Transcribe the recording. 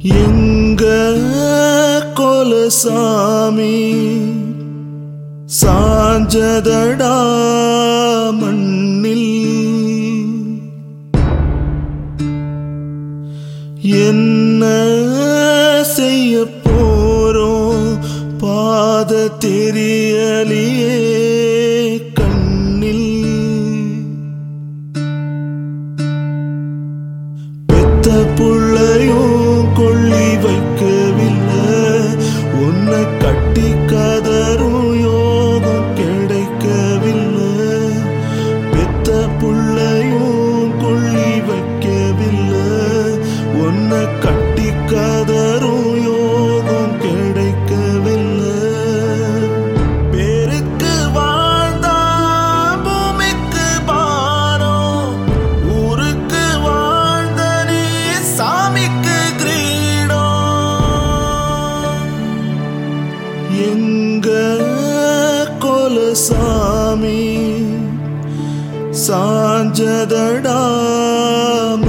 எங்க கொலசாமி சாஞ்சதடா மண்ணில் என்ன செய்ய போறோம் பாத தெரியலையே கண்ணில் பெத்த புள்ளையும் கொள்ளி வைக்கவில்லை உன்னை கட்டி கதரும் யோகம் கிடைக்கவில்லை பெத்த புள்ளையும் கொள்ளி வைக்கவில்லை உன்னை கட்டி கதரும் யோகம் கிடைக்கவில்லை பேருக்கு வாழ்ந்தா பூமிக்கு பாரம் ஊருக்கு வாழ்ந்த நீ சாமிக்கு கிரீடம் எங்க கொலசாமி சாஞ்சதடா